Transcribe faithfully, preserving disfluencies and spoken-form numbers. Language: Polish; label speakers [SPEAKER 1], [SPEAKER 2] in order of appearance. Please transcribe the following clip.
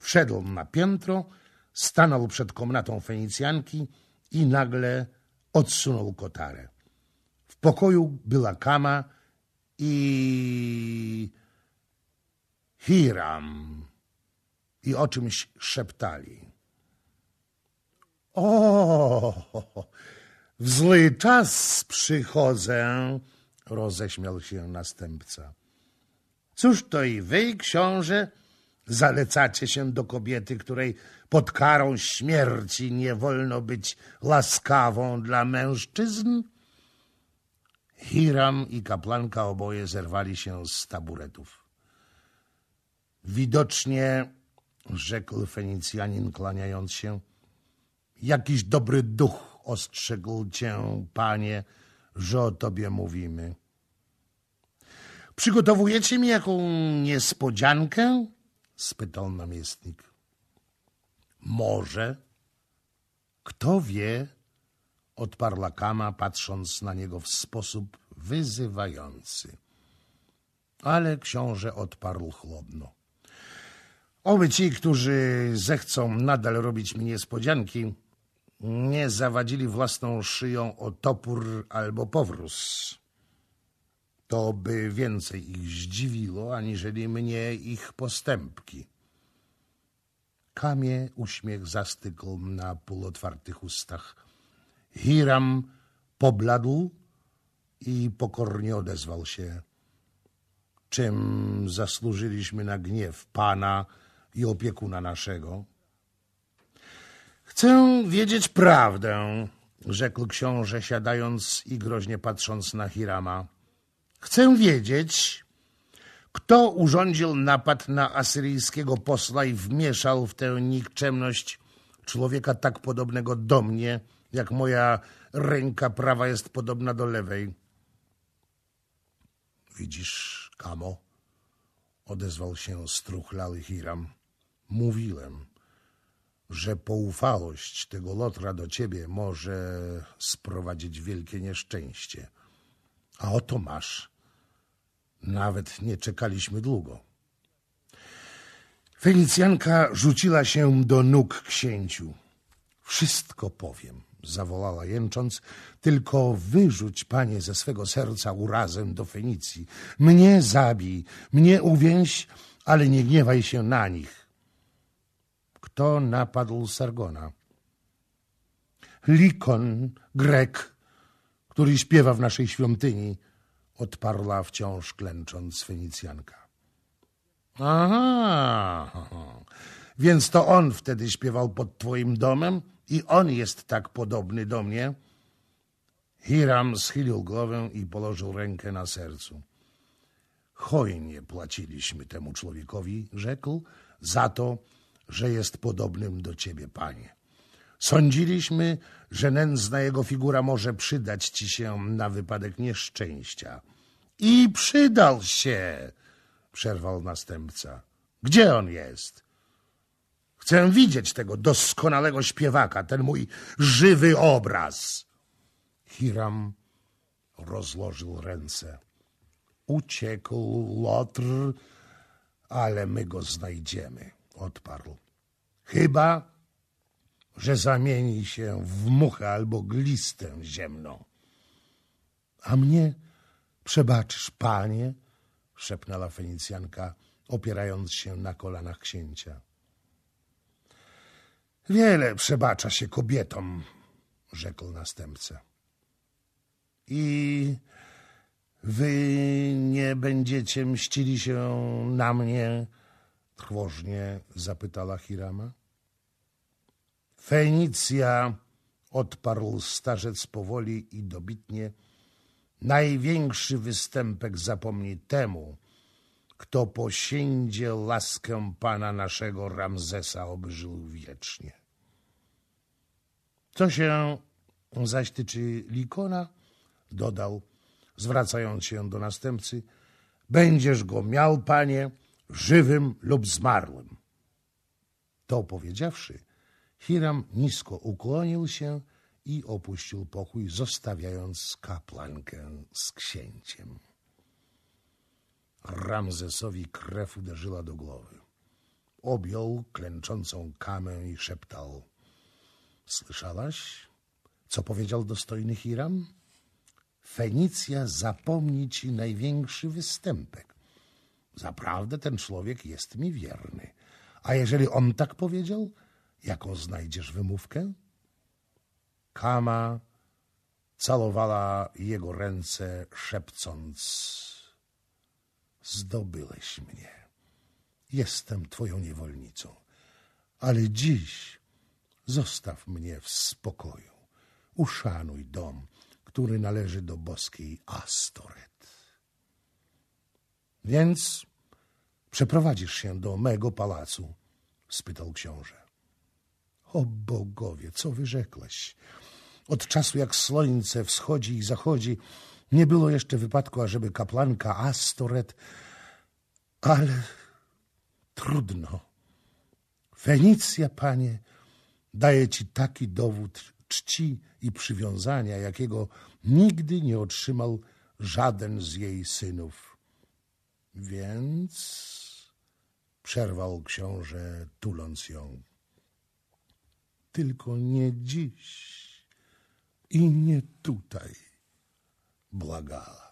[SPEAKER 1] Wszedł na piętro, stanął przed komnatą Fenicjanki i nagle odsunął kotarę. W pokoju była Kama i Hiram i o czymś szeptali. O, w zły czas przychodzę, roześmiał się następca. Cóż to i wy, książę, zalecacie się do kobiety, której pod karą śmierci nie wolno być łaskawą dla mężczyzn? Hiram i kapłanka oboje zerwali się z taburetów. Widocznie, rzekł Fenicjanin, kłaniając się, jakiś dobry duch ostrzegł cię, panie, że o tobie mówimy. Przygotowujecie mi jaką niespodziankę? Spytał namiestnik. Może. Kto wie? Odparła Kama, patrząc na niego w sposób wyzywający. Ale książę odparł chłodno. Oby ci, którzy zechcą nadal robić mi niespodzianki, nie zawadzili własną szyją o topór albo powróz. To by więcej ich zdziwiło, aniżeli mnie ich postępki. Kamie uśmiech zastygł na półotwartych ustach. Hiram pobladł i pokornie odezwał się. Czym zasłużyliśmy na gniew pana i opiekuna naszego? Chcę wiedzieć prawdę, rzekł książę, siadając i groźnie patrząc na Hirama. Chcę wiedzieć, kto urządził napad na asyryjskiego posła i wmieszał w tę nikczemność człowieka tak podobnego do mnie, jak moja ręka prawa jest podobna do lewej. Widzisz, Kamo, odezwał się struchlały Hiram. Mówiłem, że poufałość tego Lotra do ciebie może sprowadzić wielkie nieszczęście. A oto masz. Nawet nie czekaliśmy długo. Fenicjanka rzuciła się do nóg księciu. Wszystko powiem, zawołała jęcząc, tylko wyrzuć, panie, ze swego serca urazę do Fenicji. Mnie zabij, mnie uwięź, ale nie gniewaj się na nich. Kto napadł Sargona? Likon, Grek, który śpiewa w naszej świątyni, odparła wciąż klęcząc Fenicjanka. Aha, więc to on wtedy śpiewał pod twoim domem i on jest tak podobny do mnie? Hiram schylił głowę i położył rękę na sercu. Hojnie płaciliśmy temu człowiekowi, rzekł, za to, że jest podobnym do ciebie, panie. Sądziliśmy, że nędzna jego figura może przydać ci się na wypadek nieszczęścia. I przydał się, przerwał następca. Gdzie on jest? Chcę widzieć tego doskonałego śpiewaka, ten mój żywy obraz. Hiram rozłożył ręce. Uciekł Lotr, ale my go znajdziemy, odparł. Chyba, że zamieni się w muchę albo glistę ziemną. A mnie przebaczysz, panie? Szepnęła Fenicjanka, opierając się na kolanach księcia. Wiele przebacza się kobietom, rzekł następca. I wy nie będziecie mścili się na mnie? Trwożnie zapytała Hirama. Fenicja, odparł starzec powoli i dobitnie, największy występek zapomni temu, kto posiędzie laskę pana naszego Ramzesa, oby żył wiecznie. Co się zaś tyczy Likona, dodał, zwracając się do następcy, będziesz go miał, panie, żywym lub zmarłym. To powiedziawszy, Hiram nisko ukłonił się i opuścił pokój, zostawiając kapłankę z księciem. Ramzesowi krew uderzyła do głowy. objął klęczącą Kamę i szeptał: słyszałaś, co powiedział dostojny Hiram? Fenicja zapomni ci największy występek. Zaprawdę ten człowiek jest mi wierny. A jeżeli on tak powiedział, jaką znajdziesz wymówkę? Kama całowała jego ręce, szepcąc: zdobyłeś mnie. Jestem twoją niewolnicą, ale dziś zostaw mnie w spokoju. Uszanuj dom, który należy do boskiej Astoret. Więc przeprowadzisz się do mego pałacu? Spytał książę. O bogowie, co wyrzekłeś? Od czasu, jak słońce wschodzi i zachodzi, nie było jeszcze wypadku, ażeby kapłanka Astoret... Ale trudno. Fenicja, panie, daje ci taki dowód czci i przywiązania, jakiego nigdy nie otrzymał żaden z jej synów. Więc... przerwał książę, tuląc ją. Tylko nie dziś i nie tutaj, błagała.